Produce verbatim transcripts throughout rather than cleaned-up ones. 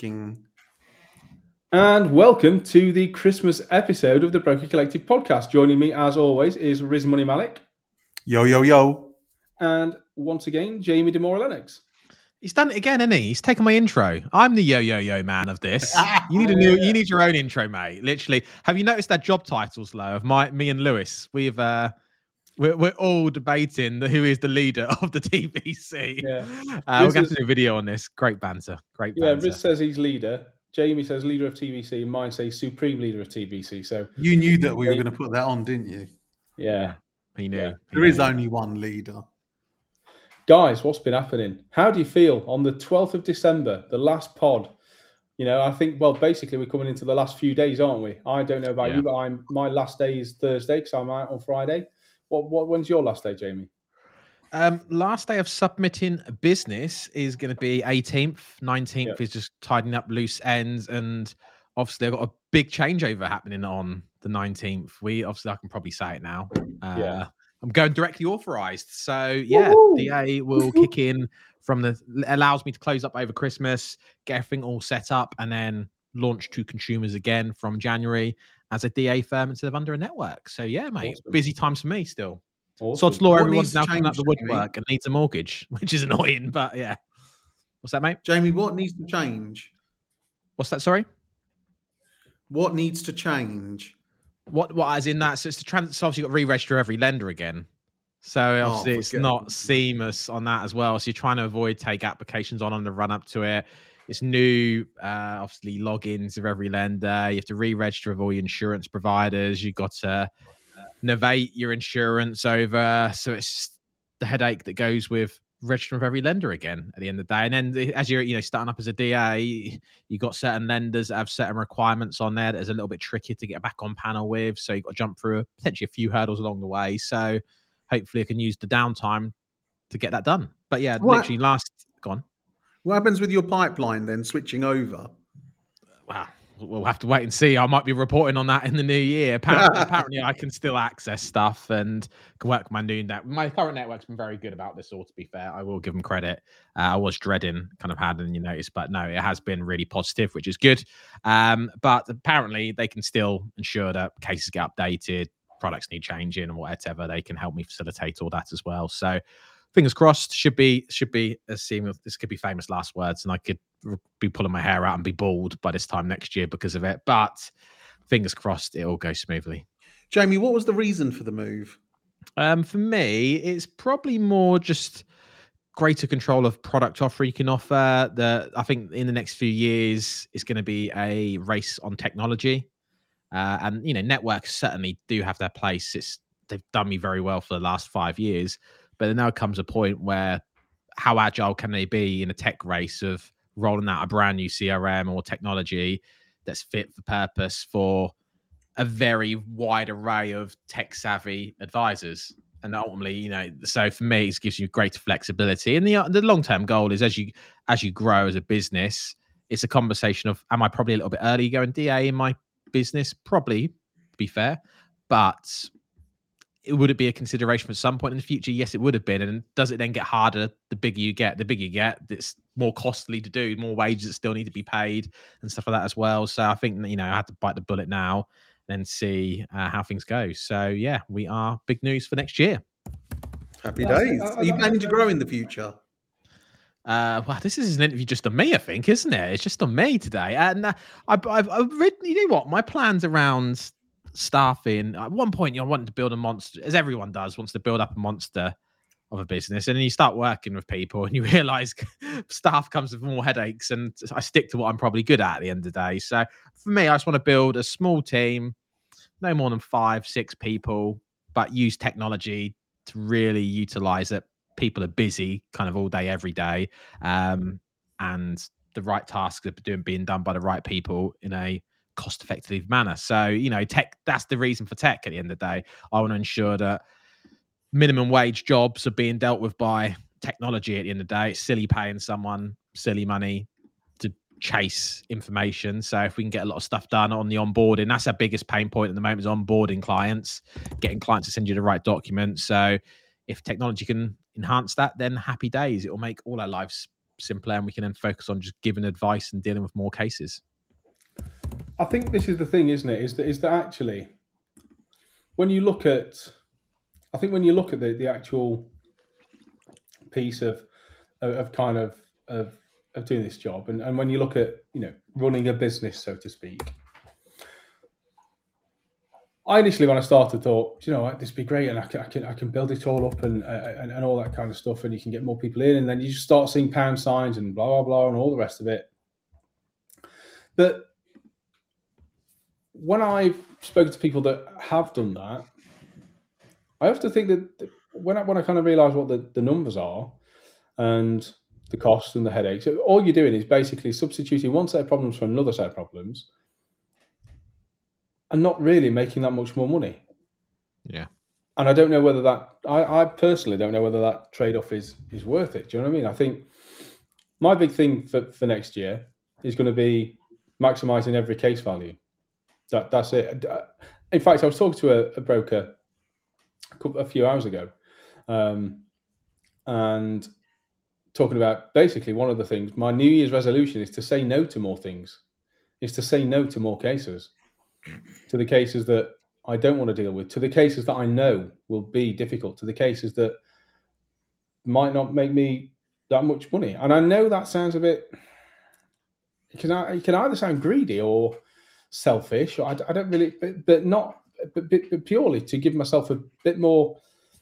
speaking. And welcome to the Christmas episode of the Broker Collective podcast. Joining me, as always, is Riz Money Malik. Yo, yo, yo. And once again, Jamie Demora Lennox. He's done it again, hasn't he? He's taken my intro. I'm the yo yo yo man of this. You need a new, you need your own intro, mate. Literally. Have you noticed that job titles, Lo, of my me and Lewis? We've uh we're we're all debating the, who is the leader of the T B C. Yeah. Uh, we're going to do a video on this. Great banter. Great banter. Yeah, Riz says he's leader. Jamie says leader of T B C. Mine says supreme leader of T B C. So you knew that we were going to put that on, didn't you? Yeah. He knew. Yeah. He there knew. is only one leader. Guys, what's been happening? How do you feel on the twelfth of December, the last pod? You know, I think, well, basically we're coming into the last few days, aren't we? I don't know about Yeah. you, but I'm my last day is Thursday because I'm out on Friday. What, what, when's your last day, Jamie? Um, last day of submitting business is going to be eighteenth. nineteenth Yeah. is just tidying up loose ends, and obviously I've got a big changeover happening on the nineteenth. We obviously I can probably say it now. Uh, Yeah. I'm going directly authorized, so yeah, Woo-hoo! D A will kick in from the allows me to close up over Christmas, get everything all set up, and then launch to consumers again from January as a D A firm instead of under a network. So yeah, mate, Awesome. busy times for me still. Awesome. Sod's law, What everyone's needs now to coming out the change, Jamie? woodwork and needs a mortgage, which is annoying, but yeah. What's that, mate? Jamie, what needs to change? What's that, sorry? What needs to change? What, what, as in that? So it's the trans, so obviously you've got to re-register every lender again. So obviously it's forget not it. seamless on that as well. So you're trying to avoid take applications on on the run up to it. It's new, uh, obviously logins of every lender. You have to re-register with all your insurance providers. You've got to novate your insurance over. So it's the headache that goes with registering with every lender again at the end of the day. And then the- as you're, you know, starting up as a D A, you've got certain lenders that have certain requirements on there that is a little bit tricky to get back on panel with. So you've got to jump through potentially a few hurdles along the way. So hopefully I can use the downtime to get that done. But yeah, What? literally last, gone. What happens with your pipeline then, switching over? Wow. We'll have to wait and see. I might be reporting on that in the new year. Apparently, apparently I can still access stuff and can work my new net. My current network's been very good about this all, to be fair. I will give them credit. Uh, I was dreading kind of having you notice, but no, it has been really positive, which is good. Um, but apparently they can still ensure that cases get updated, products need changing and whatever. They can help me facilitate all that as well. So fingers crossed, should be should be a seamless. This could be famous last words, and I could be pulling my hair out and be bald by this time next year because of it. But fingers crossed, it all goes smoothly. Jamie, what was the reason for the move? Um, for me, it's probably more just greater control of product offer you can offer. The I think in the next few years, it's going to be a race on technology, uh, and you know, networks certainly do have their place. It's they've done me very well for the last five years. But there now comes a point where how agile can they be in a tech race of rolling out a brand new C R M or technology that's fit for purpose for a very wide array of tech savvy advisors? And ultimately, you know, so for me, it gives you greater flexibility. And the the long term goal is as you as you grow as a business, it's a conversation of, am I probably a little bit early going D A in my business? Probably, to be fair, but would it be a consideration at some point in the future? Yes, it would have been. And does it then get harder the bigger you get? The bigger you get, it's more costly to do, more wages that still need to be paid and stuff like that as well. So I think, you know, I had to bite the bullet now and see uh, how things go. So yeah, we are big news for next year. Happy That's- days. I- I- Are you I- planning to grow in the future? Uh, well, this is an interview just on me, I think, isn't it? It's just on me today. And uh, I've, I've, I've read, you know what, my plans around staffing at one point, you know, wanting to build a monster, as everyone does, wants to build up a monster of a business, and then you start working with people and you realize staff comes with more headaches, and I stick to what I'm probably good at at the end of the day. So for me, I just want to build a small team, no more than five six people, but use technology to really utilize it. People are busy kind of all day every day, um and the right tasks are doing being done by the right people in a cost-effective manner. So, you know, tech, that's the reason for tech at the end of the day. I want to ensure that minimum wage jobs are being dealt with by technology at the end of the day. It's silly paying someone silly money to chase information. So if we can get a lot of stuff done on the onboarding, that's our biggest pain point at the moment, is onboarding clients, getting clients to send you the right documents. So if technology can enhance that, then happy days. It will make all our lives simpler, and we can then focus on just giving advice and dealing with more cases. I think this is the thing, isn't it? Is that is that actually, when you look at, I think when you look at the, the actual piece of of, of kind of, of of doing this job, and, and when you look at, you know, running a business, so to speak, I initially, when I started, thought, you know what, this would be great, and I can, I can I can build it all up and, uh, and and all that kind of stuff, and you can get more people in, and then you just start seeing pound signs and blah blah blah and all the rest of it. But when I've spoken to people that have done that, I have to think that when I when I kind of realise what the, the numbers are and the costs and the headaches, all you're doing is basically substituting one set of problems for another set of problems, and not really making that much more money. Yeah. And I don't know whether that, I, I personally don't know whether that trade-off is is worth it. Do you know what I mean? I think my big thing for, for next year is going to be maximising every case value. That That's it. In fact, I was talking to a, a broker a, couple, a few hours ago, um, and talking about basically one of the things, my New Year's resolution is to say no to more things, is to say no to more cases. To the cases that I don't want to deal with, to the cases that I know will be difficult, to the cases that might not make me that much money. And I know that sounds a bit, it can, it can either sound greedy or selfish, or I, I don't really, but, but not, but, but purely to give myself a bit more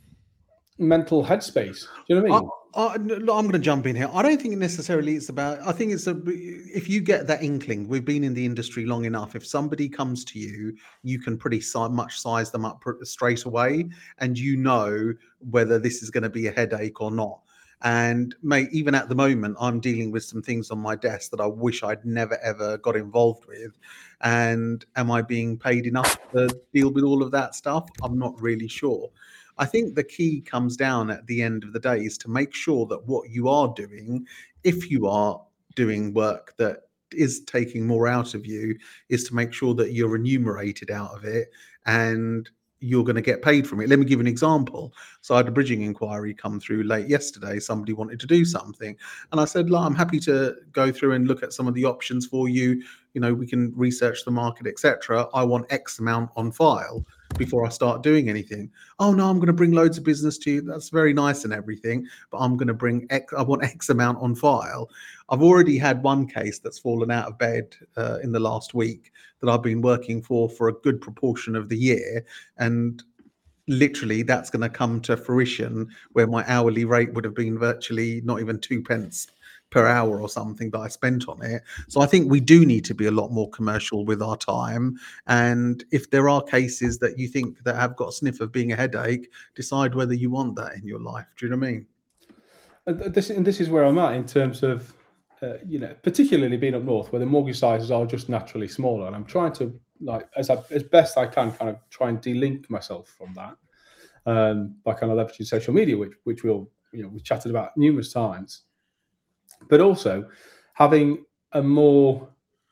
mental headspace. Do you know what I mean? I, I, look, I'm going to jump in here. I don't think necessarily it's about, I think it's a, if you get that inkling, we've been in the industry long enough, if somebody comes to you, you can pretty si- much size them up pr- straight away, and you know whether this is going to be a headache or not. And mate, even at the moment, I'm dealing with some things on my desk that I wish I'd never, ever got involved with. And am I being paid enough to deal with all of that stuff? I'm not really sure. I think the key comes down at the end of the day is to make sure that what you are doing, if you are doing work that is taking more out of you, is to make sure that you're remunerated out of it and you're going to get paid from it. Let me give an example. So I had a bridging inquiry come through late yesterday. Somebody wanted to do something. And I said, look, I'm happy to go through and look at some of the options for you. You know, we can research the market, et cetera. I want X amount on file before I start doing anything. Oh no, I'm going to bring loads of business to you. That's very nice and everything, but I'm going to bring X, I want X amount on file. I've already had one case that's fallen out of bed uh, in the last week that I've been working for for a good proportion of the year. And literally that's going to come to fruition where my hourly rate would have been virtually not even two pence per hour or something that I spent on it. So I think we do need to be a lot more commercial with our time. And if there are cases that you think that have got a sniff of being a headache, decide whether you want that in your life. Do you know what I mean? And this, and this is where I'm at in terms of, uh, you know, particularly being up north where the mortgage sizes are just naturally smaller. And I'm trying to, like, as I, as best I can, kind of try and de-link myself from that um, by kind of leveraging social media, which, which we'll, you know, we chatted about numerous times. But also having a more,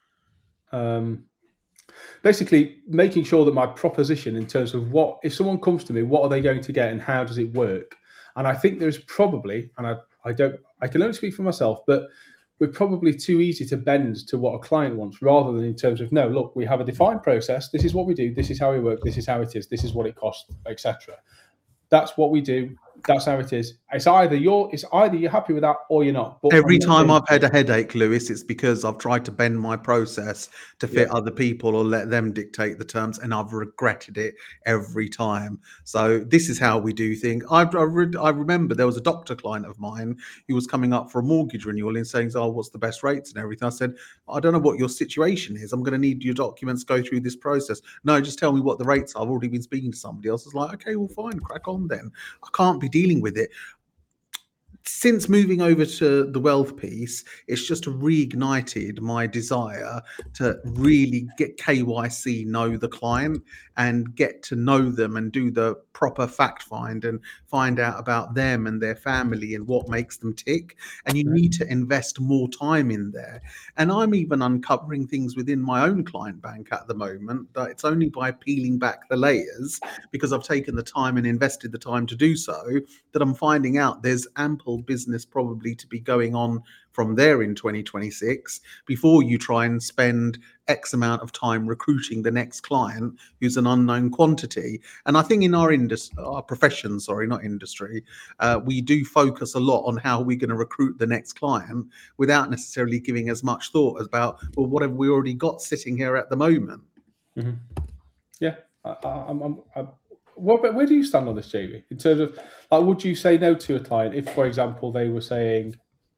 um, basically making sure that my proposition in terms of what, if someone comes to me, what are they going to get and how does it work? And I think there's probably, and I, I don't, I can only speak for myself, but we're probably too easy to bend to what a client wants rather than in terms of, no, look, we have a defined process. This is what we do. This is how we work. This is how it is. This is what it costs, et cetera. That's what we do. That's how it is. It's either you're, it's either you're happy with that or you're not. But every time I've had a headache, Lewis, it's because I've tried to bend my process to fit Yeah. other people or let them dictate the terms, and I've regretted it every time. So this is how we do things. I, I, re- I remember there was a doctor client of mine who was coming up for a mortgage renewal and saying, "Oh, what's the best rates and everything?" I said, "I don't know what your situation is. I'm going to need your documents, go through this process." "No, just tell me what the rates are. I've already been speaking to somebody else." I was like, "Okay, well, fine, crack on then. I can't be dealing with it." Since moving over to the wealth piece, it's just reignited my desire to really get K Y C, know the client, and get to know them and do the proper fact find and find out about them and their family and what makes them tick. And you need to invest more time in there. And I'm even uncovering things within my own client bank at the moment that it's only by peeling back the layers, because I've taken the time and invested the time to do so, that I'm finding out there's ample business probably to be going on from there in twenty twenty-six before you try and spend X amount of time recruiting the next client who's an unknown quantity. And I think in our industry, our profession, sorry, not industry, uh, we do focus a lot on how we're going to recruit the next client without necessarily giving as much thought about, well, what have we already got sitting here at the moment? Mm-hmm. Yeah. I, I, I'm, I'm, I, what, where do you stand on this, Jamie? In terms of, like, would you say no to a client if, for example, they were saying,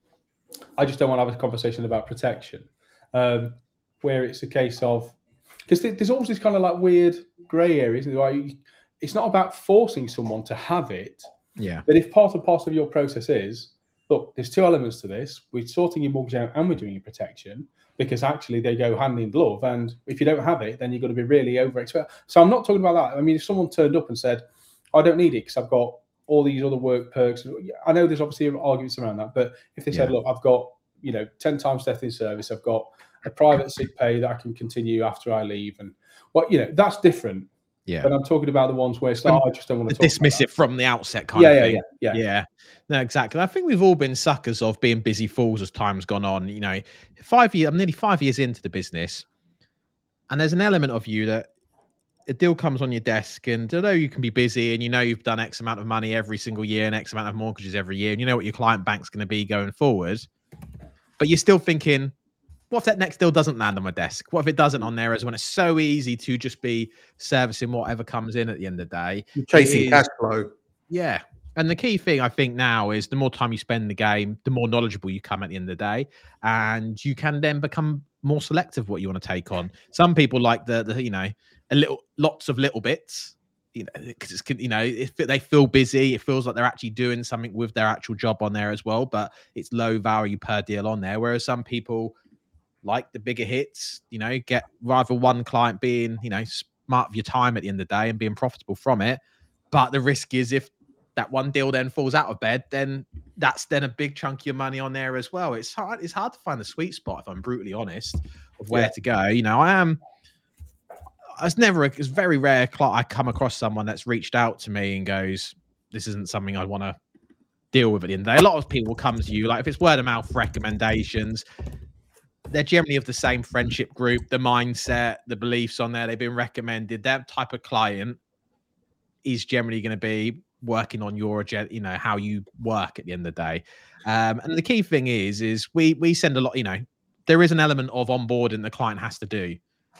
I just don't want to have a conversation about protection, um, where it's a case of, because there's always this kind of like weird grey area, isn't it? Like, it's not about forcing someone to have it. Yeah. But if part and parcel of your process is, look, there's two elements to this. We're sorting your mortgage out and we're doing your protection, because actually they go hand in glove. And if you don't have it, then you've got to be really over-expert. So I'm not talking about that. I mean, if someone turned up and said, I don't need it because I've got all these other work perks. I know there's obviously arguments around that, but if they said, yeah. look, I've got, you know, ten times death in service, I've got a private sick pay that I can continue after I leave, and what, well, you know, that's different. Yeah. But I'm talking about the ones where it's like, oh, I just don't want to talk dismiss about it that. from the outset kind yeah, of yeah, thing. Yeah, yeah, yeah. No, exactly. I think we've all been suckers of being busy fools as time's gone on. You know, five years, I'm nearly five years into the business, and there's an element of you that a deal comes on your desk, and although you can be busy and you know you've done X amount of money every single year and X amount of mortgages every year, and you know what your client bank's going to be going forward, but you're still thinking, what if that next deal doesn't land on my desk? What if it doesn't on there? As when it's so easy to just be servicing whatever comes in at the end of the day. You're chasing is, cash flow. Yeah. And the key thing I think now is the more time you spend in the game, the more knowledgeable you come at the end of the day. And you can then become more selective what you want to take on. Some people like the, the you know, a little, lots of little bits, you know, because it's, you know, if they feel busy, it feels like they're actually doing something with their actual job on there as well, but it's low value per deal on there. Whereas some people like the bigger hits, you know, get rather one client being, you know, smart with your time at the end of the day and being profitable from it. But the risk is if that one deal then falls out of bed, then that's then a big chunk of your money on there as well. It's hard. It's hard to find the sweet spot, if I'm brutally honest, of where yeah. to go. You know, I am. It's never. It's very rare. I come across someone that's reached out to me and goes, "This isn't something I want to deal with at the end of the day." A lot of people come to you, like if it's word of mouth recommendations, they're generally of the same friendship group, the mindset, the beliefs on there. They've been recommended. That type of client is generally going to be working on your agenda, you know, how you work at the end of the day. Um, and the key thing is, is we we send a lot, you know, there is an element of onboarding the client has to do.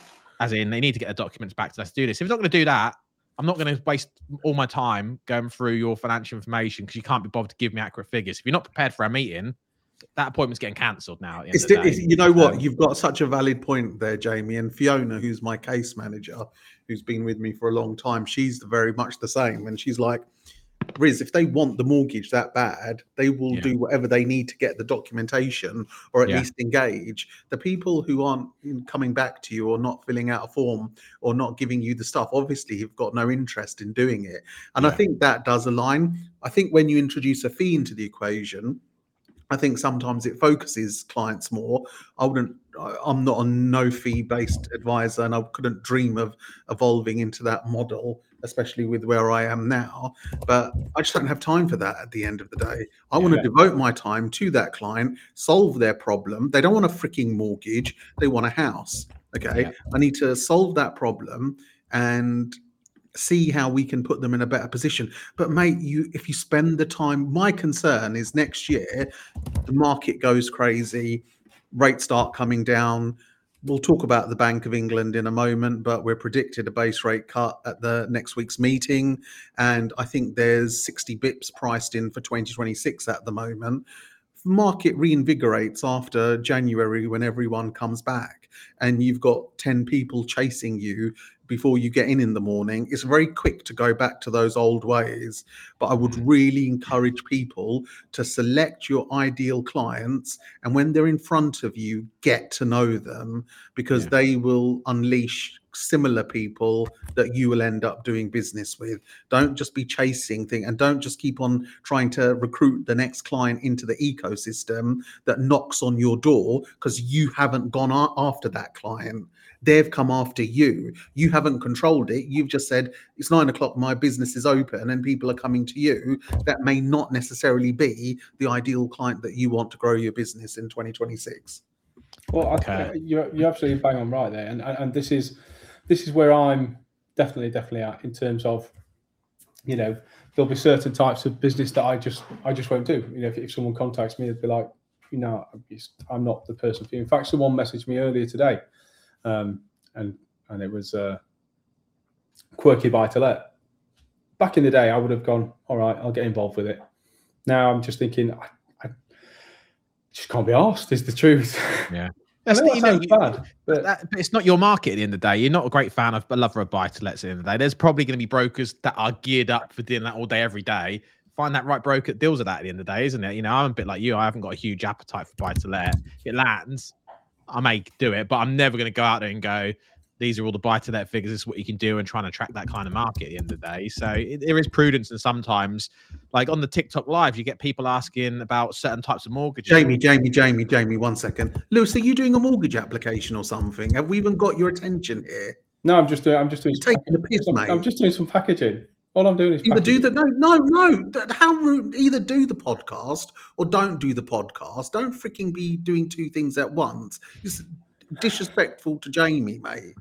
As in, they need to get the documents back to us to do this. If it's not going to do that, I'm not going to waste all my time going through your financial information because you can't be bothered to give me accurate figures. If you're not prepared for a meeting, that appointment's getting cancelled now. At the end it's, of the day. It's, you know what? Um, You've got such a valid point there, Jamie. And Fiona, who's my case manager, who's been with me for a long time, she's very much the same. And she's like, Riz, if they want the mortgage that bad, they will Yeah. do whatever they need to get the documentation or at Yeah. least engage. The people who aren't coming back to you or not filling out a form or not giving you the stuff, obviously you've got no interest in doing it. And Yeah. I think that does align. I think when you introduce a fee into the equation, I think sometimes it focuses clients more. I wouldn't, I'm not a no fee based advisor, and I couldn't dream of evolving into that model, especially with where I am now. But I just don't have time for that at the end of the day. I want to Yeah. devote my time to that client, solve their problem. They don't want a freaking mortgage, they want a house. Okay. Yeah. I need to solve that problem and see how we can put them in a better position. But mate, you if you spend the time, my concern is next year the market goes crazy, rates start coming down. We'll talk about the Bank of England in a moment, but we're predicted a base rate cut at the next week's meeting, and I think there's sixty bips priced in for twenty twenty-six at the moment. Market reinvigorates after January when everyone comes back and you've got ten people chasing you before you get in in the morning. It's very quick to go back to those old ways, but I would really encourage people to select your ideal clients, and when they're in front of you, get to know them, because Yeah. they will unleash similar people that you will end up doing business with. Don't just be chasing things, and don't just keep on trying to recruit the next client into the ecosystem that knocks on your door because you haven't gone a- after that client. They've come after you. You haven't controlled it. You've just said, it's nine o'clock, my business is open, and people are coming to you. That may not necessarily be the ideal client that you want to grow your business in twenty twenty-six. Well, I, Okay. you're, you're absolutely bang on right there. And, and, and this is, this is where I'm definitely, definitely at in terms of, you know, there'll be certain types of business that I just, I just won't do. You know, if, if someone contacts me, they'd be like, you know, I'm not the person for you. In fact, someone messaged me earlier today, um, and and it was uh, quirky buy to let. Back in the day, I would have gone, all right, I'll get involved with it. Now I'm just thinking, I, I just can't be asked. Is the truth? Yeah. That's That's that you know, sounds you- bad, but that, but it's not your market at the end of the day. You're not a great fan of a lover of buy to lets at the end of the day. There's probably going to be brokers that are geared up for doing that all day, every day. Find that right broker that deals with that at the end of the day, isn't it? You know, I'm a bit like you. I haven't got a huge appetite for buy to let. If it lands, I may do it, but I'm never going to go out there and go, these are all the buy to let figures. This is what you can do, and trying to attract that kind of market at the end of the day. So it, there is prudence, and sometimes, like on the TikTok live, you get people asking about certain types of mortgages. Jamie, Jamie, Jamie, Jamie, one second. Lewis, are you doing a mortgage application or something? Have we even got your attention here? no, I'm just doing, I'm just doing, You're taking the piss, I'm, mate. I'm just doing some packaging. All I'm doing is Either do packaging. the no, no, no. th- How rude! Either do the podcast or don't do the podcast. Don't freaking be doing two things at once. It's disrespectful to Jamie, mate.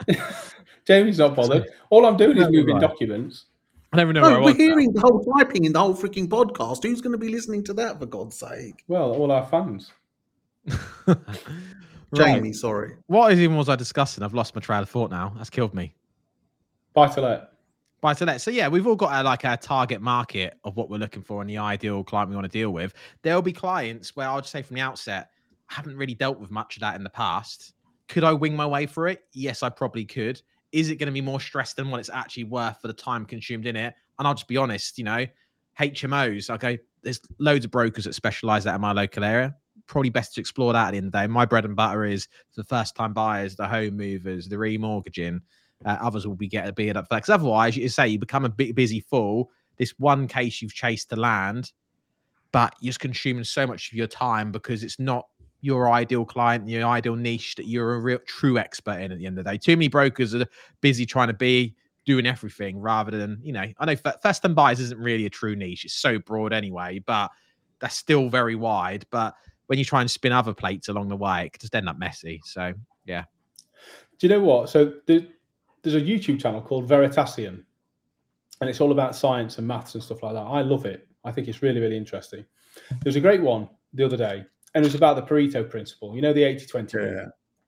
Jamie's not bothered. All I'm doing is No, moving right. documents. I don't even know where I No, was we're now. hearing the whole typing in the whole freaking podcast. Who's going to be listening to that, for God's sake? Well, all our fans. Right. Jamie, sorry. What even was I discussing? I've lost my trail of thought now. That's killed me. Buy to let. Buy to let. So yeah, we've all got a, like a target market of what we're looking for and the ideal client we want to deal with. There'll be clients where I'll just say from the outset, I haven't really dealt with much of that in the past. Could I wing my way through it? Yes, I probably could. Is it going to be more stress than what it's actually worth for the time consumed in it? And I'll just be honest, you know, H M Os, okay, there's loads of brokers that specialize that in my local area. Probably best to explore that at the end of the day. My bread and butter is the first time buyers, the home movers, the remortgaging. Uh, others will be getting a beard up for that. Because otherwise, you say you become a bit busy fool. This one case you've chased to land, but you're just consuming so much of your time because it's not your ideal client, your ideal niche that you're a real true expert in at the end of the day. Too many brokers are busy trying to be doing everything rather than, you know, I know first time buyers isn't really a true niche. It's so broad anyway, but that's still very wide. But when you try and spin other plates along the way, it could just end up messy. So, yeah. Do you know what? So there, there's a YouTube channel called Veritasium, and it's all about science and maths and stuff like that. I love it. I think it's really, really interesting. There's a great one the other day, and it was about the Pareto principle. You know, the eighty twenty Yeah.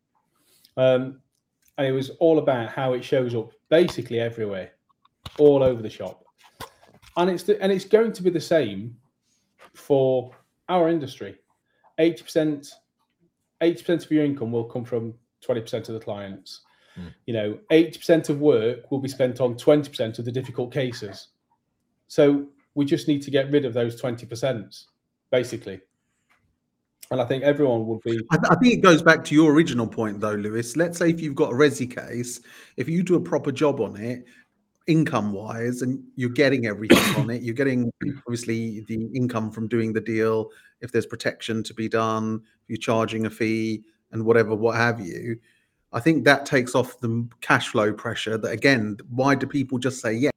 Um, and it was all about how it shows up basically everywhere, all over the shop. And it's the, and it's going to be the same for our industry. eighty percent, eighty percent of your income will come from twenty percent of the clients. Hmm. You know, eighty percent of work will be spent on twenty percent of the difficult cases. So we just need to get rid of those twenty percent, basically. And I think everyone would be. I, th- I think it goes back to your original point, though, Lewis. Let's say if you've got a resi case, if you do a proper job on it, income-wise, and you're getting everything on it, you're getting obviously the income from doing the deal. If there's protection to be done, if you're charging a fee and whatever, what have you, I think that takes off the cash flow pressure. That again, why do people just say yes?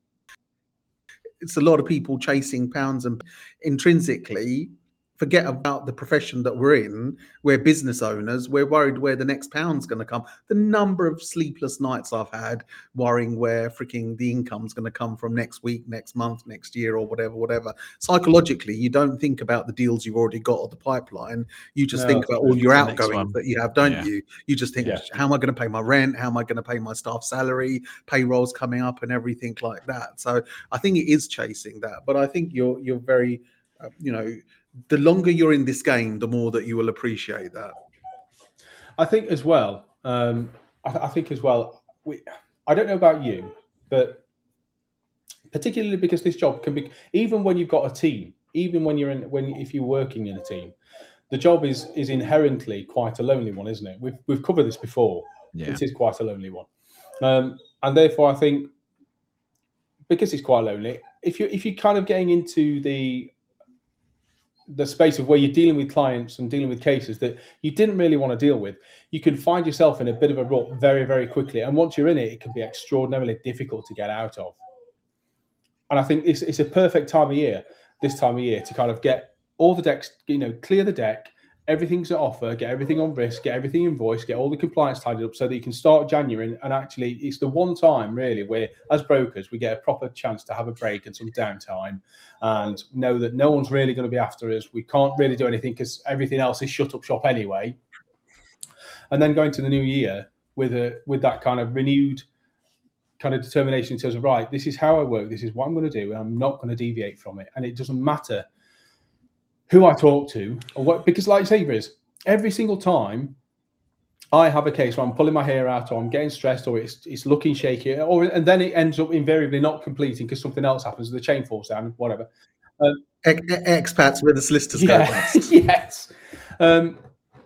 It's a lot of people chasing pounds and intrinsically forget about the profession that we're in. We're business owners. We're worried where the next pound's going to come. The number of sleepless nights I've had worrying where freaking the income's going to come from next week, next month, next year, or whatever, whatever. Psychologically, you don't think about the deals you've already got or the pipeline. You just No, think about all your the next outgoings one. that you have, don't Yeah. you? You just think, Yeah. how am I going to pay my rent? How am I going to pay my staff salary? Payrolls coming up and everything like that. So I think it is chasing that. But I think you're you're very, uh, you know, the longer you're in this game, the more that you will appreciate that. I think as well. Um, I, I think as well. We, I don't know about you, but particularly because this job can be, even when you've got a team, even when you're in, when if you're working in a team, the job is is inherently quite a lonely one, isn't it? We've we've covered this before. Yeah. It is quite a lonely one, um, and therefore I think because it's quite lonely, if you if you're kind of getting into the the space of where you're dealing with clients and dealing with cases that you didn't really want to deal with, you can find yourself in a bit of a rut very, very quickly. And once you're in it, it can be extraordinarily difficult to get out of. And I think it's, it's a perfect time of year, this time of year, to kind of get all the decks, you know, clear the deck, everything's at offer, get everything on risk, get everything invoiced, get all the compliance tidied up so that you can start January. And actually, it's the one time really where, as brokers, we get a proper chance to have a break and some downtime and know that no one's really going to be after us. We can't really do anything because everything else is shut up shop anyway. And then going to the new year with a with that kind of renewed kind of determination in terms of, right, this is how I work, this is what I'm going to do, and I'm not going to deviate from it. And it doesn't matter who I talk to or what, because like you say, Riz, every single time I have a case where I'm pulling my hair out or I'm getting stressed or it's it's looking shaky, or and then it ends up invariably not completing because something else happens, the chain falls down, whatever. Um, Expats where the solicitors yeah, go past. Yes. Um,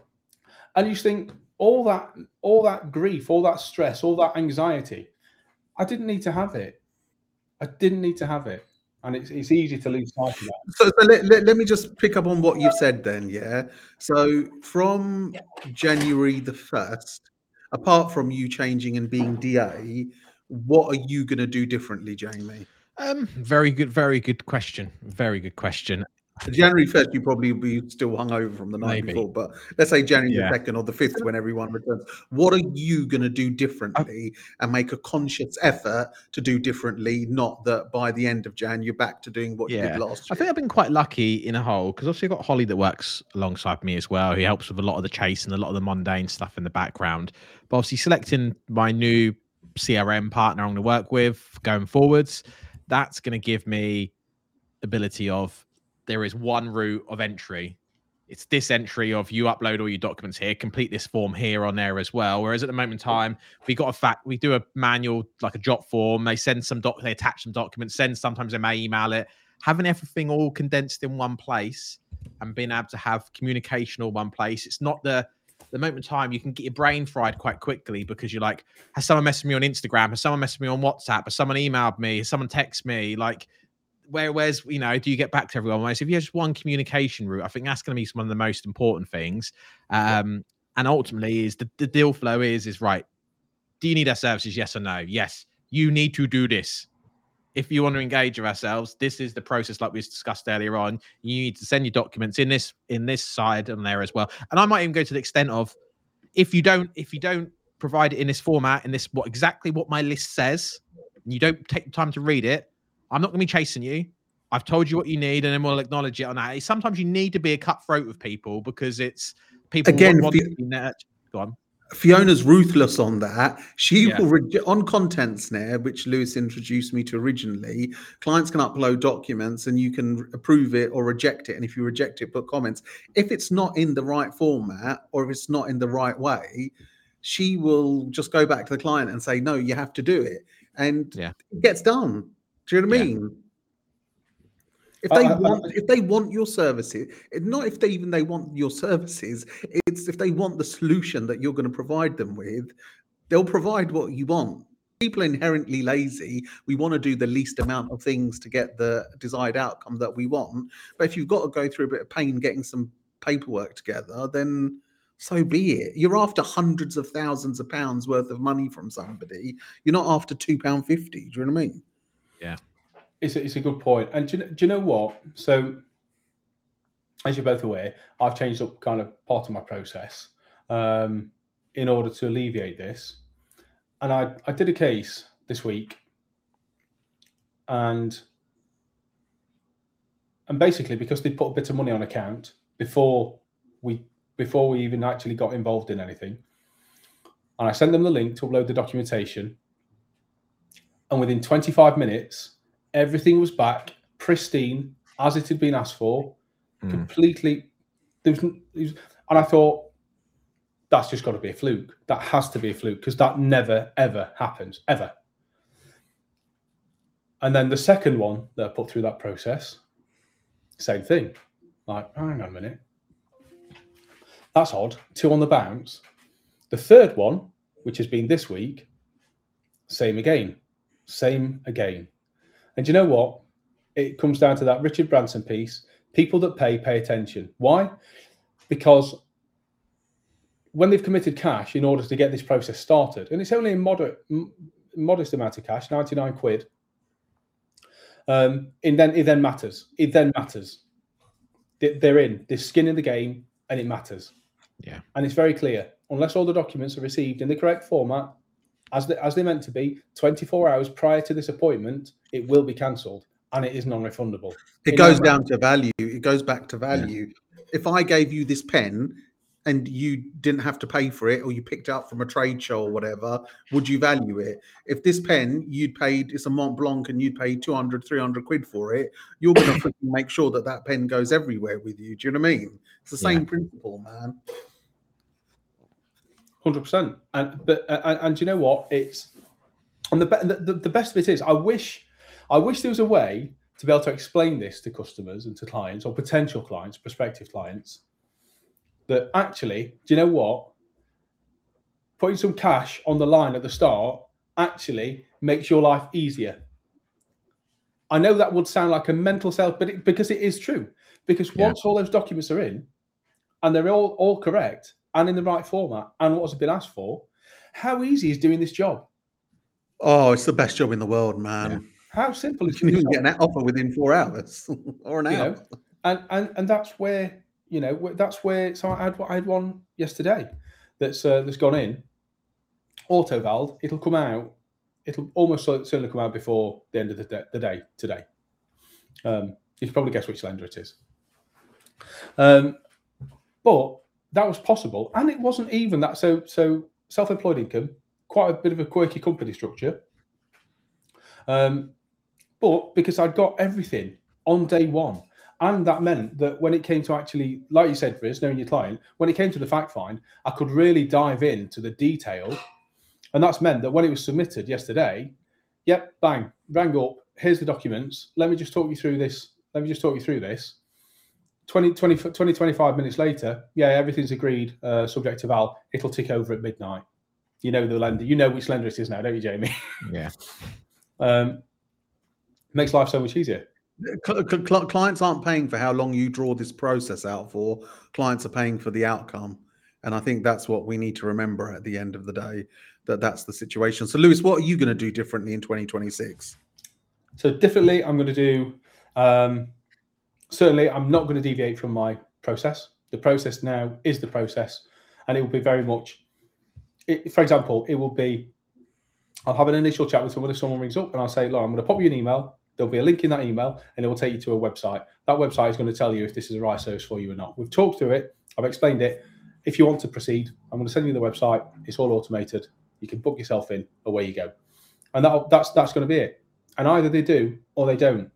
and you just think all that, all that grief, all that stress, all that anxiety, I didn't need to have it. I didn't need to have it. And it's it's easy to lose sight of that. So, so let, let, let me just pick up on what you've said then, yeah? So from January the first, apart from you changing and being D A, what are you going to do differently, Jamie? Um, very good, very good question. Very good question. January first, you probably be still hungover from the night Maybe. before, but let's say January Yeah. the second or the fifth when everyone returns. What are you going to do differently and make a conscious effort to do differently, not that by the end of Jan you're back to doing what you Yeah, did last I year? think I've been quite lucky in a whole because obviously I've got Holly that works alongside me as well, who helps with a lot of the chase and a lot of the mundane stuff in the background. But obviously selecting my new C R M partner I'm going to work with going forwards, that's going to give me ability of there is one route of entry. It's this entry of you upload all your documents here, complete this form here on there as well. Whereas at the moment in time, we got a fact, we do a manual, like a jot form. They send some doc, they attach some documents, send, sometimes they may email it. Having everything all condensed in one place and being able to have communication all one place. It's not the, the moment in time you can get your brain fried quite quickly because you're like, has someone messaged me on Instagram? Has someone messaged me on WhatsApp? Has someone emailed me? Has someone texted me? Like, Where, where's, you know, do you get back to everyone? Whereas if you have just one communication route, I think that's going to be one of the most important things. Um, and ultimately is the, the deal flow is, is right. Do you need our services? Yes or no? Yes. You need to do this. If you want to engage with ourselves, this is the process like we discussed earlier on. You need to send your documents in this, in this side on there as well. And I might even go to the extent of, if you don't, if you don't provide it in this format, in this, what exactly what my list says, and you don't take the time to read it, I'm not going to be chasing you. I've told you what you need, and then we'll acknowledge it on that. Sometimes you need to be a cutthroat with people because it's people Again, want Fi- to be nurtured. Go on. Fiona's ruthless on that. She Yeah. will re- on Content Snare, which Lewis introduced me to originally. Clients can upload documents, and you can approve it or reject it. And if you reject it, put comments. If it's not in the right format or if it's not in the right way, she will just go back to the client and say, "No, you have to do it," and Yeah. it gets done. Do you know what I Yeah. mean? If they I- I- want, if they want your services, it- not if they even they want your services, it's if they want the solution that you're going to provide them with, they'll provide what you want. People are inherently lazy. We want to do the least amount of things to get the desired outcome that we want. But if you've got to go through a bit of pain getting some paperwork together, then so be it. You're after hundreds of thousands of pounds worth of money from somebody. You're not after two pound fifty. Do you know what I mean? Yeah. It's a, it's a good point. And do you, know, do you know what? So, as you're both aware, I've changed up kind of part of my process um, in order to alleviate this. And I, I did a case this week, and and basically because they put a bit of money on account before we before we even actually got involved in anything, and I sent them the link to upload the documentation, and within twenty-five minutes, everything was back pristine as it had been asked for, Mm. completely. There was, it was, and I thought, that's just got to be a fluke. That has to be a fluke because that never, ever happens, ever. And then the second one that I put through that process, same thing. Like, oh, hang on a minute. That's odd. Two on the bounce. The third one, which has been this week, same again. Same again. And do you know what? It comes down to that Richard Branson piece. People that pay, pay attention. Why? Because when they've committed cash in order to get this process started, and it's only a moderate, m- modest amount of cash, ninety-nine quid, um, and then it then matters. It then matters. They- They're in. There's skin in the game, and it matters. Yeah. And it's very clear. Unless all the documents are received in the correct format, as they, as they're meant to be, twenty-four hours prior to this appointment, it will be cancelled, and it is non-refundable. It In goes no down to value. It goes back to value. If I gave you this pen and you didn't have to pay for it, or you picked it up from a trade show or whatever, would you value it? If this pen you'd paid, it's a Mont Blanc, and you'd paid two hundred, three hundred quid for it, you're going to make sure that that pen goes everywhere with you. Do you know what I mean? It's the same Yeah. principle, man. one hundred percent. And but uh, and, and you know what? It's and the, be- the the best of it is, I wish I wish there was a way to be able to explain this to customers and to clients or potential clients, prospective clients, that actually, do you know what? Putting some cash on the line at the start actually makes your life easier. I know that would sound like a mental sell, but it, because it is true. Because Yeah. once all those documents are in and they're all, all correct and in the right format and what's been asked for, how easy is doing this job? Oh, it's the best job in the world, man. Yeah. How simple You is can doing even this get job? an offer within four hours or an You hour. know, and and and that's where you know where- that's where. So I had I had one yesterday that's uh, that's gone in. AutoValve. It'll come out. It'll almost certainly come out before the end of the day, the day today. Um, you can probably guess which lender it is. Um, but that was possible, and it wasn't even that. So so self-employed income, quite a bit of a quirky company structure. Um, but because I'd got everything on day one, and that meant that when it came to actually, like you said, Riz, knowing your client, when it came to the fact find, I could really dive into the detail, and that's meant that when it was submitted yesterday, yep, bang, rang up. Here's the documents. Let me just talk you through this. Let me just talk you through this. twenty, twenty, twenty, twenty-five minutes later, yeah, everything's agreed, uh, subject to Val. It'll tick over at midnight. You know the lender. You know which lender it is now, don't you, Jamie? Yeah. Um, makes life so much easier. Cl- cl- cl- clients aren't paying for how long you draw this process out for. Clients are paying for the outcome. And I think that's what we need to remember at the end of the day, that that's the situation. So, Lewis, what are you going to do differently in twenty twenty-six? So differently, I'm going to do, um, certainly I'm not going to deviate from my process. The process now is the process, and it will be very much, it, for example, it will be, I'll have an initial chat with someone if someone rings up, and I'll say, look, I'm going to pop you an email. There'll be a link in that email, and it will take you to a website. That website is going to tell you if this is the right service for you or not. We've talked through it. I've explained it. If you want to proceed, I'm going to send you the website. It's all automated. You can book yourself in. Away you go. And that, that's that's going to be it. And either they do or they don't.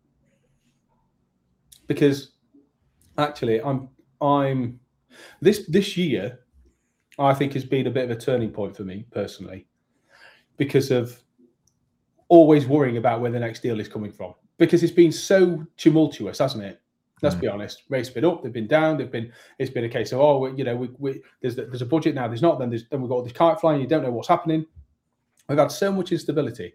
Because actually, I'm I'm this this year, I think has been a bit of a turning point for me personally, because of always worrying about where the next deal is coming from. Because it's been so tumultuous, hasn't it? Let's Mm. be honest. Rates been up, they've been down, they've been. It's been a case of oh, we, you know, we, we there's there's a budget now, there's not. Then there's then we've got this kite flying. You don't know what's happening. We've had so much instability,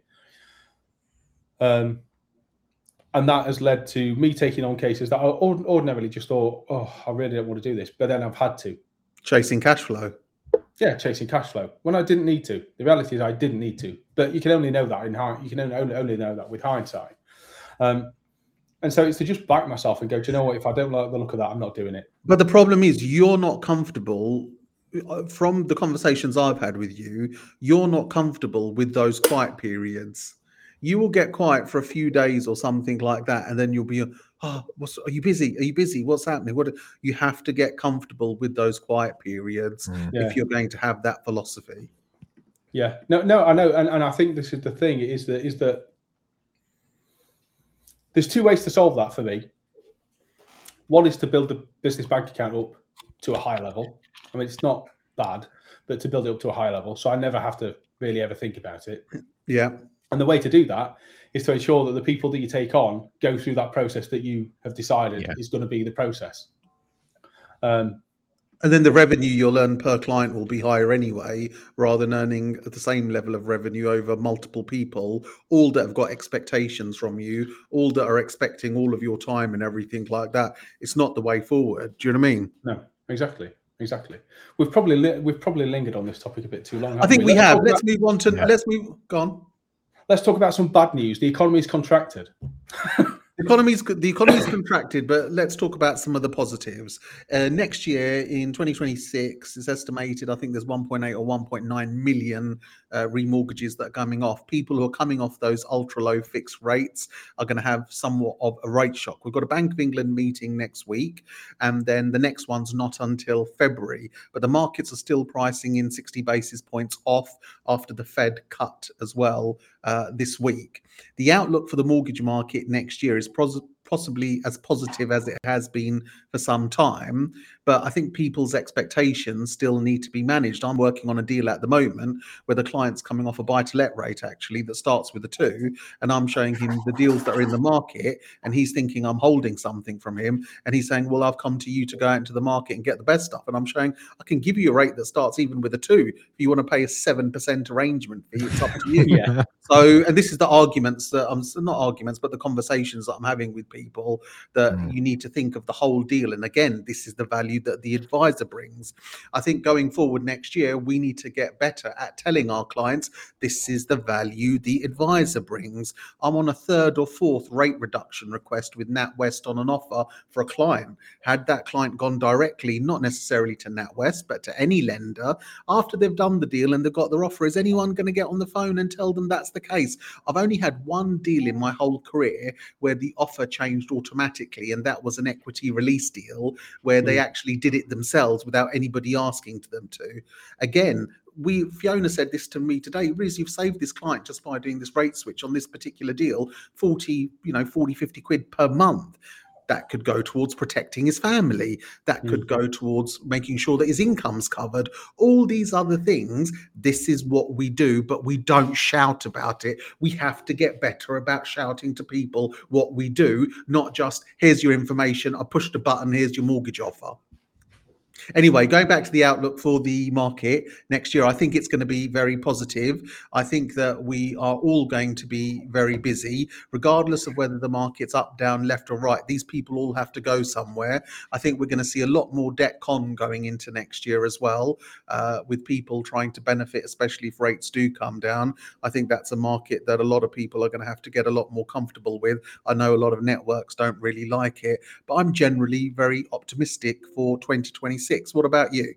um, and that has led to me taking on cases that I ord- ordinarily just thought, oh, I really don't want to do this, but then I've had to. Chasing cash flow. Yeah, chasing cash flow when I didn't need to. The reality is I didn't need to, but you can only know that in hind- you can only, only only know that with hindsight. Um, and so it's to just back myself and go, do you know what? If I don't like the look of that, I'm not doing it. But the problem is you're not comfortable. From the conversations I've had with you, you're not comfortable with those quiet periods. You will get quiet for a few days or something like that, and then you'll be, oh, what's, are you busy? Are you busy? What's happening? What you have to get comfortable with those quiet periods Mm. Yeah. if you're going to have that philosophy. Yeah, no, no, I know, and, and I think this is the thing: is that is that there's two ways to solve that for me. One is to build the business bank account up to a high level. I mean, it's not bad, but to build it up to a high level, so I never have to really ever think about it. Yeah. And the way to do that is to ensure that the people that you take on go through that process that you have decided Yeah. is going to be the process. Um, And then the revenue you'll earn per client will be higher anyway, rather than earning the same level of revenue over multiple people, all that have got expectations from you, all that are expecting all of your time and everything like that. It's not the way forward. Do you know what I mean? No, exactly. Exactly. We've probably li- we've probably lingered on this topic a bit too long. I think we, we let's have. Talk Let's about, move on to, yeah. let's move, go on. Let's talk about some bad news. The economy's contracted. The economy's the economy's contracted, but let's talk about some of the positives. Uh, next year, in twenty twenty-six, it's estimated, I think there's one point eight or one point nine million uh, remortgages that are coming off. People who are coming off those ultra low fixed rates are going to have somewhat of a rate shock. We've got a Bank of England meeting next week, and then the next one's not until February. But the markets are still pricing in sixty basis points off after the Fed cut as well uh, this week. The outlook for the mortgage market next year is pos- possibly as positive as it has been for some time, but I think people's expectations still need to be managed. I'm working on a deal at the moment where the client's coming off a buy-to-let rate actually that starts with a two, and I'm showing him the deals that are in the market, and he's thinking I'm holding something from him, and he's saying, well, I've come to you to go out into the market and get the best stuff, and I'm showing I can give you a rate that starts even with a two. If you want to pay a seven percent arrangement fee, it's up to you. Yeah. So, and this is the arguments that I'm not arguments, but the conversations that I'm having with people that Mm. you need to think of the whole deal. And again, this is the value that the advisor brings. I think going forward next year, we need to get better at telling our clients this is the value the advisor brings. I'm on a third or fourth rate reduction request with NatWest on an offer for a client. Had that client gone directly, not necessarily to NatWest, but to any lender, after they've done the deal and they've got their offer, is anyone going to get on the phone and tell them that's the case? I've only had one deal in my whole career where the offer changed automatically, and that was an equity release deal where they Mm. actually did it themselves without anybody asking them to. Again, we Fiona said this to me today, Riz, you've saved this client just by doing this rate switch on this particular deal, forty, you know, forty, fifty quid per month. That could go towards protecting his family. That could go towards making sure that his income's covered. All these other things, this is what we do, but we don't shout about it. We have to get better about shouting to people what we do, not just, here's your information, I pushed a button, here's your mortgage offer. Anyway, going back to the outlook for the market next year, I think it's going to be very positive. I think that we are all going to be very busy, regardless of whether the market's up, down, left or right. These people all have to go somewhere. I think we're going to see a lot more debt con going into next year as well, uh, with people trying to benefit, especially if rates do come down. I think that's a market that a lot of people are going to have to get a lot more comfortable with. I know a lot of networks don't really like it, but I'm generally very optimistic for twenty twenty-six. What about you?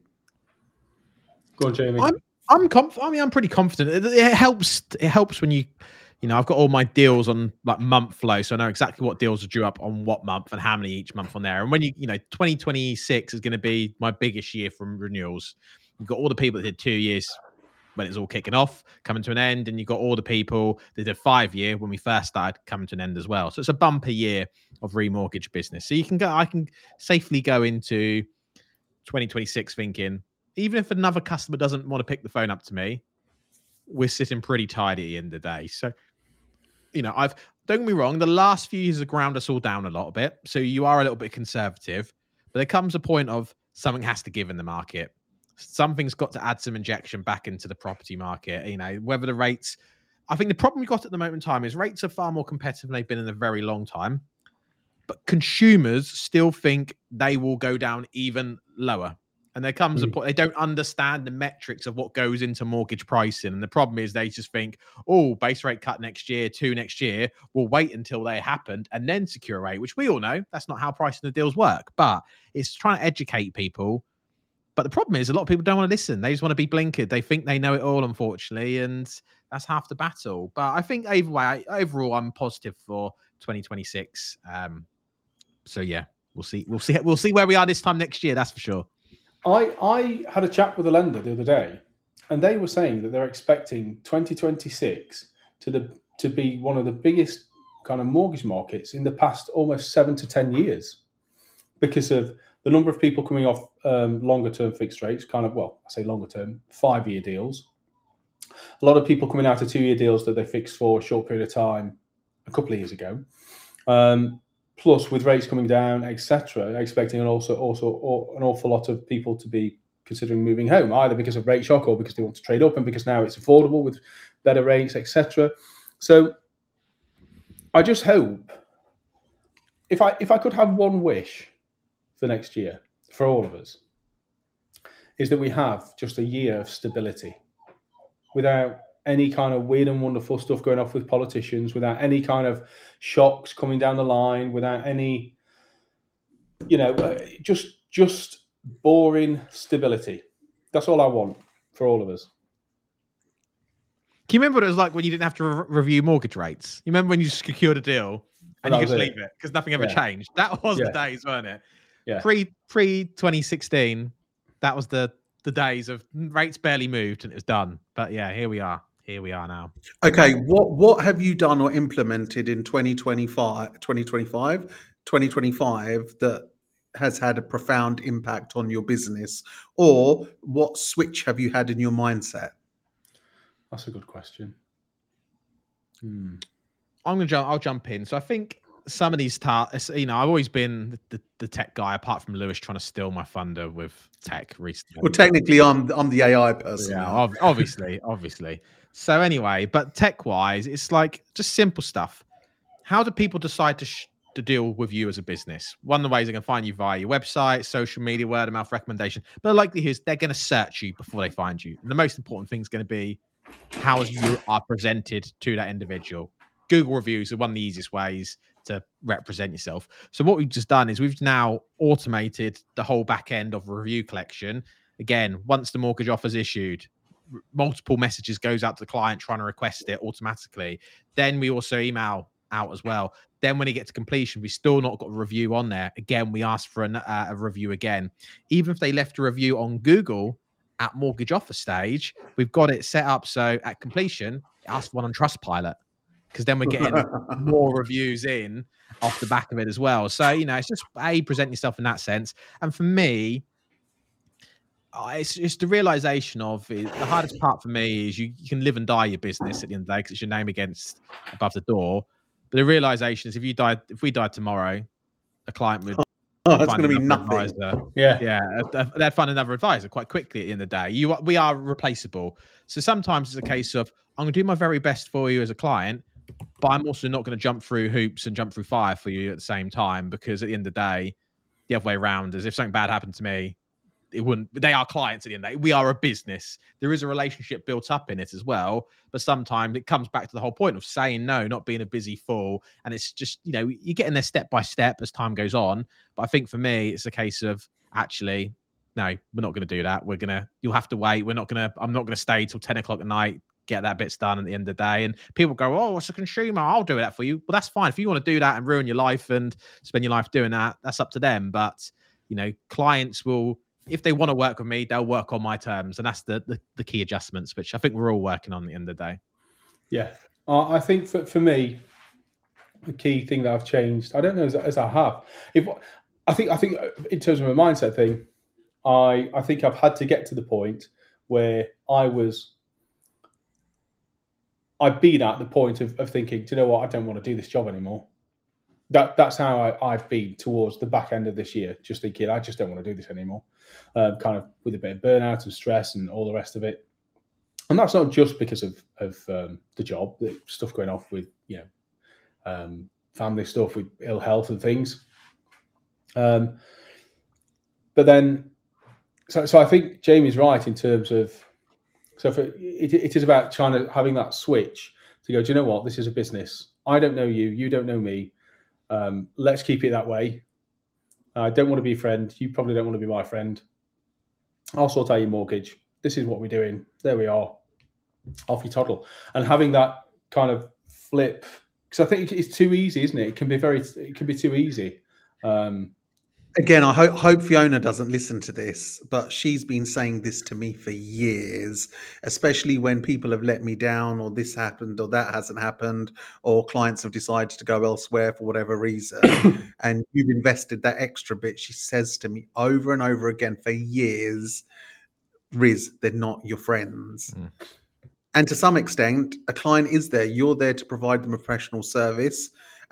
Go on, Jamie. I'm I'm conf- I mean, I'm pretty confident. It, it helps. It helps when you, you know, I've got all my deals on like month flow, so I know exactly what deals are due up on what month and how many each month on there. And when you, you know, twenty twenty-six is going to be my biggest year from renewals. You've got all the people that did two years when it's all kicking off, coming to an end, and you've got all the people that did five year when we first started coming to an end as well. So it's a bumper year of remortgage business. So you can go, I can safely go into twenty twenty-six thinking, even if another customer doesn't want to pick the phone up to me, we're sitting pretty tight at the end of the day. So, you know, I've, don't get me wrong, the last few years have ground us all down a little bit. So you are a little bit conservative, but there comes a point of something has to give in the market. Something's got to add some injection back into the property market. You know, whether the rates, I think the problem we've got at the moment in time is rates are far more competitive than they've been in a very long time. But consumers still think they will go down even lower. And there comes mm. a point, they don't understand the metrics of what goes into mortgage pricing. And the problem is they just think, oh, base rate cut next year, two next year, we'll wait until they happened and then secure a rate, which we all know that's not how pricing the deals work. But it's trying to educate people. But the problem is a lot of people don't want to listen. They just want to be blinkered. They think they know it all, unfortunately. And that's half the battle. But I think either way, overall, I'm positive for twenty twenty-six. Um, so, yeah, we'll see. We'll see. We'll see where we are this time next year. That's for sure. I, I had a chat with a lender the other day, and they were saying that they're expecting twenty twenty-six to the to be one of the biggest kind of mortgage markets in the past almost seven to ten years, because of the number of people coming off um, longer term fixed rates, kind of, well, I say longer term, five year deals. A lot of people coming out of two year deals that they fixed for a short period of time a couple of years ago. Um, plus with rates coming down, et cetera, expecting an also also an awful lot of people to be considering moving home, either because of rate shock or because they want to trade up, and because now it's affordable with better rates, et cetera. So I just hope, if I if I could have one wish for next year for all of us, is that we have just a year of stability without any kind of weird and wonderful stuff going off with politicians, without any kind of shocks coming down the line, without any, you know, uh, just just boring stability. That's all I want for all of us. Can you remember what it was like when you didn't have to re- review mortgage rates? You remember when you secured a deal and And you that could was just it. leave it because nothing ever Yeah. changed? That was Yeah. the days, weren't it? Yeah. Pre pre twenty sixteen, that was the the days of rates barely moved and it was done. But yeah, here we are. Here we are now. Okay, what what have you done or implemented in twenty twenty-five, twenty twenty-five, twenty twenty-five that has had a profound impact on your business? Or what switch have you had in your mindset? That's a good question. Hmm. I'm gonna jump. I'll jump in. So I think some of these tasks, you know, I've always been the, the tech guy, apart from Lewis trying to steal my thunder with tech recently. Well, technically, I'm I'm the A I person. Yeah, now. ob- obviously, obviously. So anyway, but tech-wise, it's like just simple stuff. How do people decide to sh- to deal with you as a business? One of the ways they can find you via your website, social media, word of mouth recommendation. But the likelihood is they're going to search you before they find you. And the most important thing is going to be how you are presented to that individual. Google reviews are one of the easiest ways to represent yourself. So what we've just done is we've now automated the whole back end of review collection. Again, once the mortgage offer is issued, r- multiple messages goes out to the client trying to request it automatically. Then we also email out as well. Then when it gets to completion, we still not got a review on there. Again, we ask for an, uh, a review again. Even if they left a review on Google at mortgage offer stage, we've got it set up so at completion, ask one on Trustpilot, because then we're getting more reviews in off the back of it as well. So, you know, it's just A, present yourself in that sense. And for me, uh, it's just the realization of it, the hardest part for me is you, you can live and die your business at the end of the day because it's your name against above the door. But the realization is if you died, if we died tomorrow, a client would Oh, that's find going to be another nothing. advisor. Yeah. Yeah, uh, they'd find another advisor quite quickly at the end of the day. You, are- we are replaceable. So sometimes it's a case of I'm going to do my very best for you as a client, but I'm also not going to jump through hoops and jump through fire for you at the same time, because at the end of the day, the other way around is if something bad happened to me, it wouldn't. They are clients at the end of the day. We are a business. There is a relationship built up in it as well. But sometimes it comes back to the whole point of saying no, not being a busy fool. And it's just, you know, you're getting there step by step as time goes on. But I think for me, it's a case of actually, no, we're not going to do that. We're going to, you'll have to wait. We're not going to, I'm not going to stay till ten o'clock at night, get that bits done at the end of the day. And people go, oh, it's a consumer. I'll do that for you. Well, that's fine. If you want to do that and ruin your life and spend your life doing that, that's up to them. But, you know, clients will, if they want to work with me, they'll work on my terms. And that's the, the, the key adjustments, which I think we're all working on at the end of the day. Yeah. Uh, I think for, for me, the key thing that I've changed, I don't know as, as I have, if I think, I think in terms of a mindset thing, I, I think I've had to get to the point where I was, I've been at the point of, of thinking, do you know what? I don't want to do this job anymore. That That's how I, I've been towards the back end of this year, just thinking, I just don't want to do this anymore. Um, kind of with a bit of burnout and stress and all the rest of it. And that's not just because of, of um, the job, the stuff going off with, you know, um, family stuff with ill health and things. Um, but then, so, so I think Jamie's right in terms of, so for, it, it is about trying to having that switch to go, do you know what? This is a business. I don't know you. You don't know me. Um, let's keep it that way. I don't want to be a friend. You probably don't want to be my friend. I'll sort out your mortgage. This is what we're doing. There we are. Off you toddle. And having that kind of flip, because I think it's too easy, isn't it? It can be very, it can be too easy. Um, Again, I hope, hope Fiona doesn't listen to this, but she's been saying this to me for years, especially when people have let me down or this happened or that hasn't happened or clients have decided to go elsewhere for whatever reason. And you've invested that extra bit. She says to me over and over again for years, Riz, they're not your friends. Mm. And to some extent, a client is there. You're there to provide them a professional service.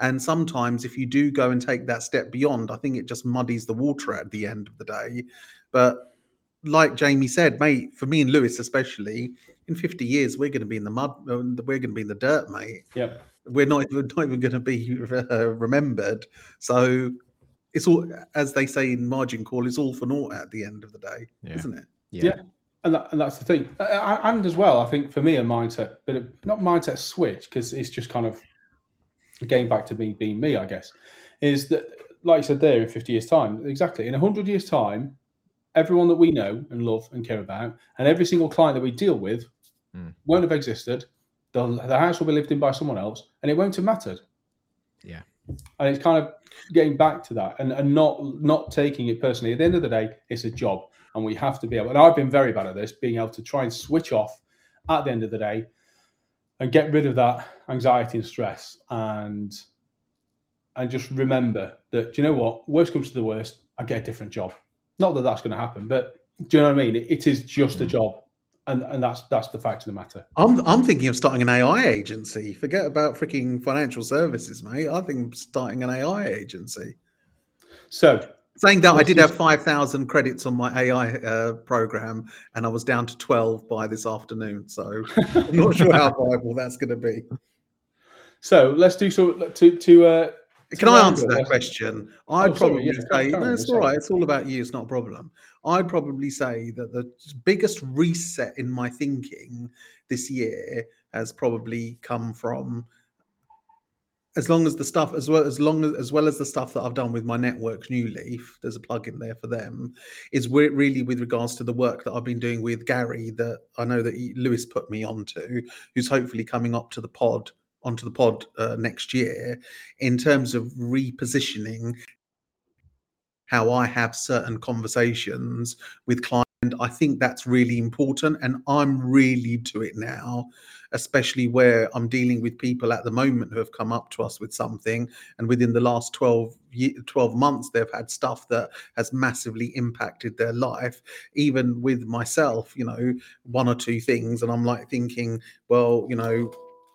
And sometimes if you do go and take that step beyond, I think it just muddies the water at the end of the day. But like Jamie said, mate, for me and Lewis especially, in fifty years, we're going to be in the mud. We're going to be in the dirt, mate. Yep. We're not, we're not even going to be uh, remembered. So it's all, as they say in margin call, it's all for naught at the end of the day, Yeah. isn't it? Yeah. Yeah. And, that, and that's the thing. Uh, And as well, I think for me, a mindset, but a, not mindset switch, because it's just kind of getting back to being, being me, I guess, is that, like you said there, in fifty years' time, exactly, in one hundred years' time, everyone that we know and love and care about, and every single client that we deal with Mm. won't have existed. The, the house will be lived in by someone else, and it won't have mattered. Yeah. And it's kind of getting back to that and, and not not taking it personally. At the end of the day, it's a job, and we have to be able, and I've been very bad at this, being able to try and switch off at the end of the day and get rid of that anxiety and stress, and and just remember that, do you know what, worst comes to the worst, I get a different job. Not that that's going to happen, but do you know what I mean? It, it is just mm. a job. And, and that's that's the fact of the matter. I'm I'm thinking of starting an A I agency. Forget about freaking financial services, mate. I think I'm starting an A I agency. So, saying that, I did have five thousand credits on my A I uh, program, and I was down to twelve by this afternoon. So I'm not sure how viable that's going to be. So let's do so to to. Uh, Can I answer that question? I'd oh, probably sorry, yeah, say, no, it's all right. It's all about you. It's not a problem. I'd probably say that the biggest reset in my thinking this year has probably come from, as long as the stuff, as well as long as, as well as the stuff that I've done with my network, New Leaf, there's a plug in there for them, is really with regards to the work that I've been doing with Gary, that I know that he, Lewis put me onto, who's hopefully coming up to the pod, onto the pod uh, next year, in terms of repositioning how I have certain conversations with clients. I think that's really important, and I'm really to it now, especially where I'm dealing with people at the moment who have come up to us with something, and within the last twelve, twelve months, they've had stuff that has massively impacted their life. Even with myself, you know, one or two things, and I'm like thinking, well, you know,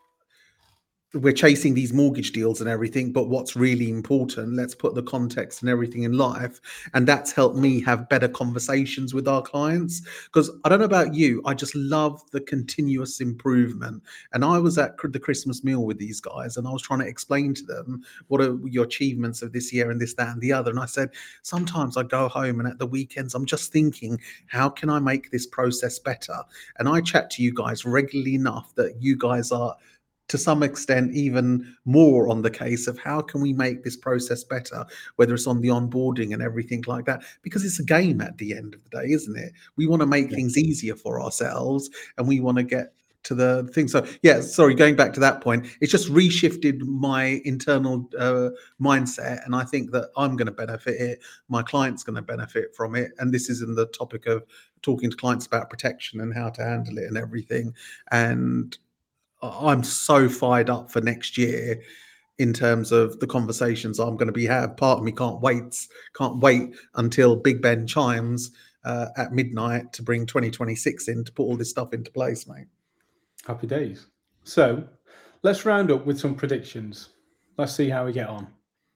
we're chasing these mortgage deals and everything, but what's really important, let's put the context and everything in life. And that's helped me have better conversations with our clients, because I don't know about you, I just love the continuous improvement. And I was at the Christmas meal with these guys, and I was trying to explain to them what are your achievements of this year and this, that, and the other. And I said, sometimes I go home and at the weekends, I'm just thinking, how can I make this process better? And I chat to you guys regularly enough that you guys are, to some extent, even more on the case of how can we make this process better, whether it's on the onboarding and everything like that, because it's a game at the end of the day, isn't it? We want to make yeah. things easier for ourselves, and we want to get to the thing. So yeah, sorry, going back to that point, it's just reshifted my internal uh, mindset, and I think that I'm going to benefit it, my client's going to benefit from it, and this is in the topic of talking to clients about protection and how to handle it and everything. And I'm so fired up for next year in terms of the conversations I'm going to be have. Part of me can't wait, can't wait until Big Ben chimes uh, at midnight to bring twenty twenty-six in to put all this stuff into place, mate. Happy days. So let's round up with some predictions. Let's see how we get on.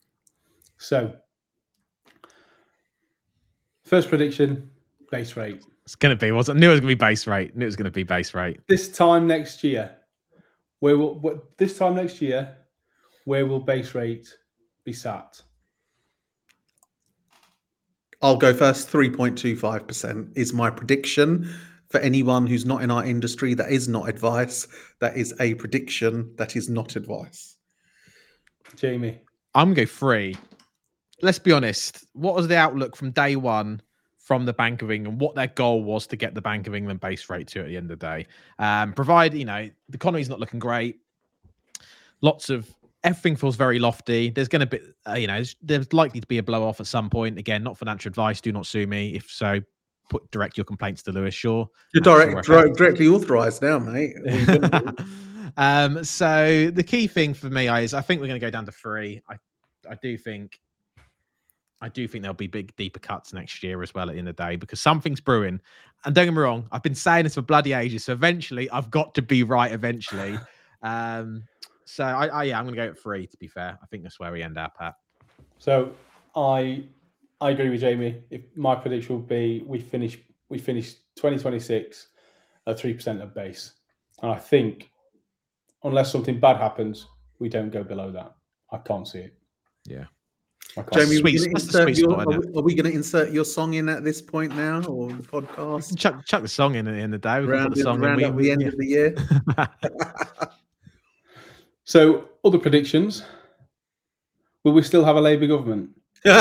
So first prediction, base rate. It's going to be, wasn't I knew it was going to be base rate. I knew it was going to be base rate. This time next year, where will what, this time next year, where will base rate be sat? I'll go first. three point two five percent is my prediction. For anyone who's not in our industry, that is not advice. That is a prediction. That is not advice. Jamie? I'm going to go three. Let's be honest. What was the outlook from day one from the Bank of England, what their goal was to get the Bank of England base rate to at the end of the day? Um, provide, you know, the economy's not looking great. Lots of, everything feels very lofty. There's going to be, uh, you know, there's, there's likely to be a blow off at some point. Again, not financial advice. Do not sue me. If so, put direct your complaints to Lewis Shaw. You're direct, direct, directly authorised now, mate. um, so the key thing for me is I think we're going to go down to three. I, I do think, I do think there'll be big, deeper cuts next year as well at the end of the day, because something's brewing. And don't get me wrong, I've been saying this for bloody ages. So eventually, I've got to be right eventually. Um, So I, I yeah, I'm going to go at three. To be fair, I think that's where we end up at. So I I agree with Jamie. If my prediction would be we finish we finish twenty twenty-six at three percent of base, and I think unless something bad happens, we don't go below that. I can't see it. Yeah. I can't Jamie, see we Sweet- gonna that's the insert sweet your- spot, are, isn't we, are we going to insert your song in at this point now, or the podcast? Chuck, chuck the song in at the end of the day. We can Round, put the song round in. up We, the end yeah. of the year. it. So other predictions. Will we still have a Labour government? Mate,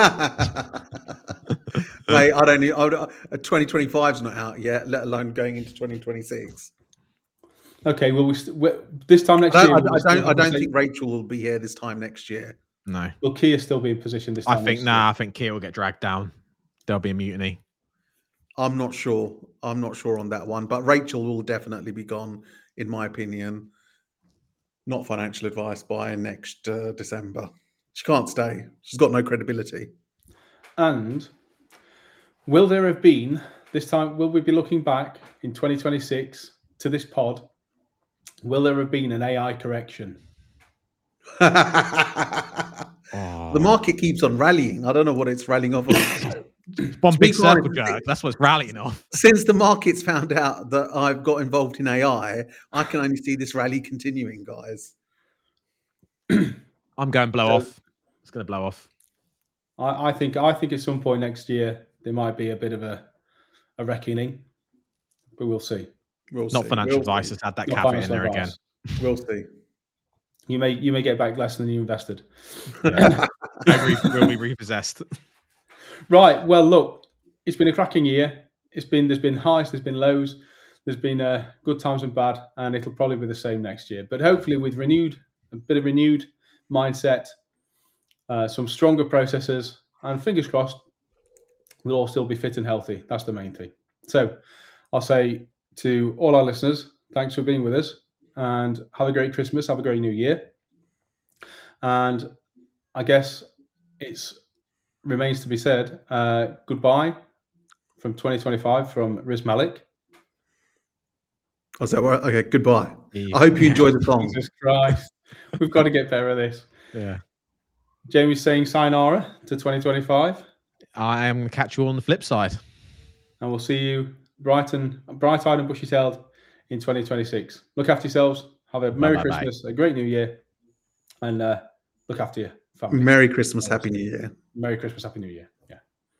I don't need. I would, uh, twenty twenty-five is not out yet, let alone going into twenty twenty-six. Okay. Will we st- we- this time next I year? don't, will I, we still don't, I have the don't same- think Rachel will be here this time next year. No, Will Keir still be in position this I time? think next nah. year? I think Keir will get dragged down. There'll be a mutiny. I'm not sure. I'm not sure on that one, but Rachel will definitely be gone, in my opinion. Not financial advice by next uh, December. She can't stay. She's got no credibility. And will there have been this time? Will we be looking back in twenty twenty-six to this pod? Will there have been an A I correction? Oh. The market keeps on rallying. I don't know what it's rallying off of. One big Speak on circle it. jerk. That's what's rallying off. Since the market's found out that I've got involved in A I, I can only see this rally continuing, guys. I'm going blow So- off. It's going to blow off. I, I think. I think at some point next year there might be a bit of a, a reckoning, but we'll see. We'll Not see. financial We'll advice see. has had that Not caveat in financial there again. advice. We'll see. You may you may get back less than you invested. Yeah. Every will be repossessed. Right. Well, look, it's been a cracking year. It's been there's been highs, there's been lows, there's been uh, good times and bad, and it'll probably be the same next year. But hopefully, with renewed a bit of renewed mindset, uh, some stronger processes, and fingers crossed, we'll all still be fit and healthy. That's the main thing. So, I'll say to all our listeners, thanks for being with us, and have a great Christmas, have a great New Year, and I guess it's remains to be said. Uh, goodbye from twenty twenty-five from Riz Malik. Oh, is that right? Okay, goodbye. Yeah. I hope you enjoy the song. Jesus Christ, we've got to get better at this. Yeah. Jamie's saying sayonara to twenty twenty-five, I am going to catch you on the flip side. and we'll see you bright and bright-eyed and bushy-tailed in twenty twenty-six. Look after yourselves. Have a Merry Bye, bye, bye. Christmas, a great New Year, and uh, look after your family. Merry Christmas, Happy New Year. Merry Christmas, Happy New Year. Yeah.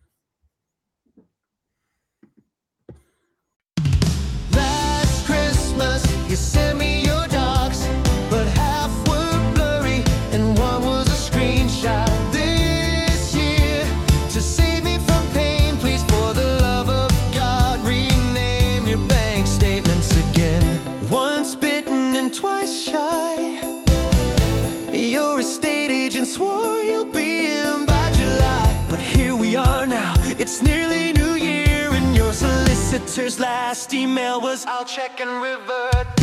Last Christmas, you sent me your docs, but half were blurry and one was a screenshot. This year, to save me from pain, please, for the love of God, rename your bank statements again. Once bitten and twice shy. Your estate agent swore you'll be in by July, but here we are now. It's nearly New Year, and your solicitor's last email was, "I'll check and revert."